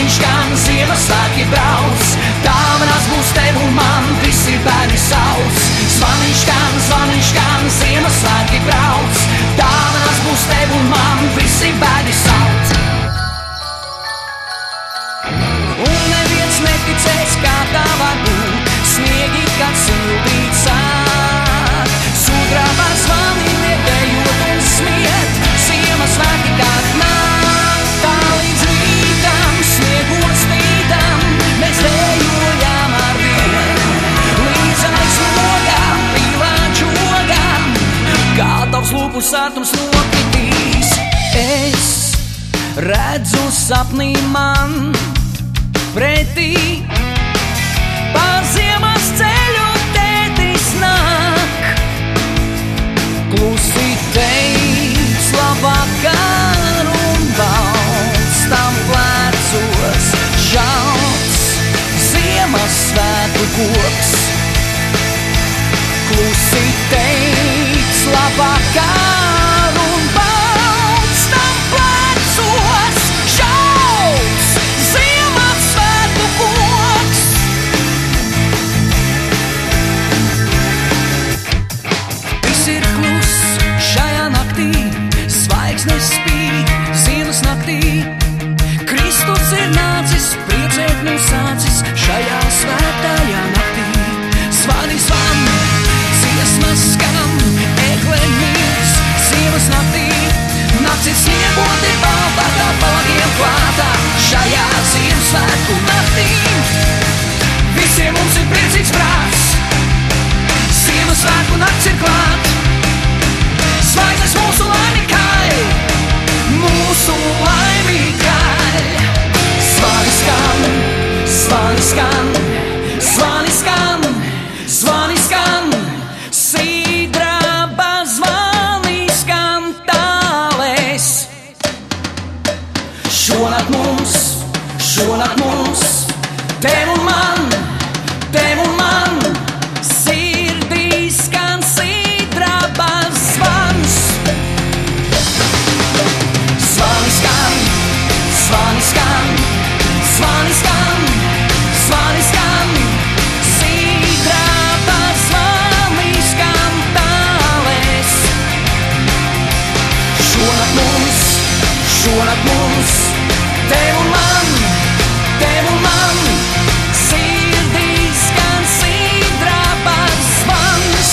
Zvaniņš skan, Ziemassvētki brauc, dāvanas būs tev un man, visi bērni sauc. Zvaniņš skan, Ziemassvētki brauc, dāvanas būs tev un man, visi bērni sauc. Un neviens neticēs, kā tā var būt, sniegi, kad sildīt sāk. Sudraba zvani nedējot un smiet, Ziemassvētki kad nāk. Tā līdz rītam, sniegos tītam, mēs dejojam ar vien. Līdz aizlogām, pīlām čogām, kā tavs lūpu sārtums nokritīs. Es redzu sapnī man pretī, pār ziemas ceļu tētis nāk. Klusi teic labvakar un balstam plecos žalts Ziemassvētku koks. Klusi teic labvakar un balstam plecos žalts Ziemassvētku koks. Viss ir klus šajā naktī, zvaigznes spīd ziemas naktī. Kristus ir nācis, priecēt mūs sācis šajā svētajā naktī. Zvani zvan, dziesmas skan, egle mīls ziemas naktī. Nakts ir sniegota, ir balta, kā palagiem klāta šajā Ziemassvētku naktī. Visiem mums ir priecīgs prāts, Ziemassvētku nakts ir klāt. Zvaigznes mūsu laimi kaļ, mūsu laimi kaļ. Zvani skan, zvani skan, zvani skan, zvani skan, sidraba zvani skan tālēs. Šonakt mums, tev un man, sirdī skan sidraba zvans. Zvani skan, zvani skan, zvani skan, zvani skan, sidraba zvani skan tālēs. Šonakt mums, tev un man, sirdī skan sidraba zvans.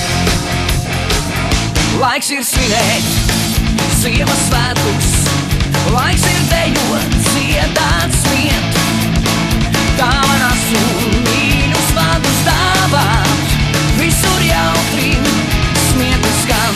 Laiks ir svinēt Ziemassvētkus, laiks ir dejot, dziedāt, smiet, dāvanas un mīļus vārdus dāvāt, visur jautri smieku skan.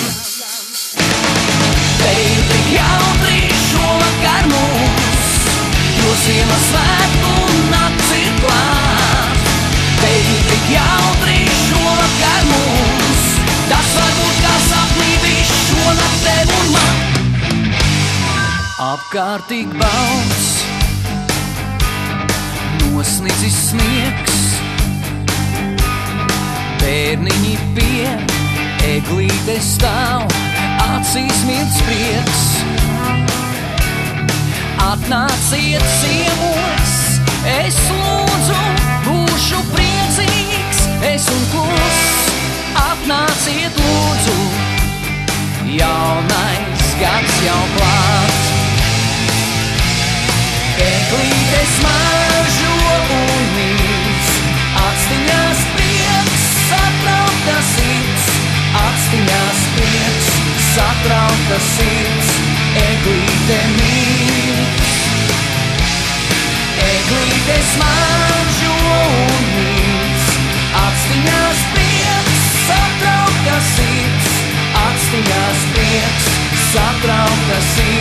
Te ir tik jautri šovakar mums, jo Ziemassvētku nakts ir klāt. Te ir tik jautri šovakar mums, tas varbūt kā sapnī viss šonakt tev un man. Apkārtīgi balts, nosnidzis sniegs, bērniņi pie eglītes stāv, acīs mirdz prieks. Atnāciet ciemos, es lūdzu, būšu priecīgs, es un klus. Atnāciet lūdzu, jaunais gads jau klāt. Eglītes mažo un mīts, atstiņās prieks, satraukta sirds. Atstiņās prieks, satraukta sirds, eglīte mīt. Eglītes mažo un mīts, atstiņās prieks, satraukta sirds. Atstiņās prieks, satraukta sirds.